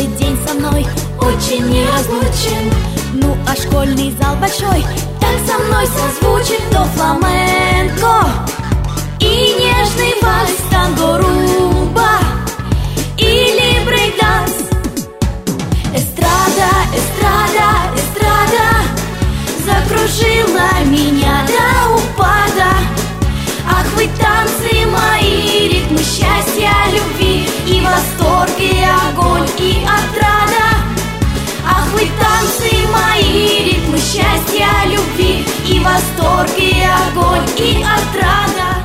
каждый день со мной очень неразлучен. Ну а школьный зал большой так со мной созвучит то фламенко и нежный вальс, танго, румба или брейк-данс. Эстрада, эстрада, эстрада закружила меня до упада. Ах вы танцы мои, ритмы счастья, любви, и восторг, и огонь, и отрада. Ах вы танцы мои, ритмы счастья, любви, и восторг, и огонь, и отрада.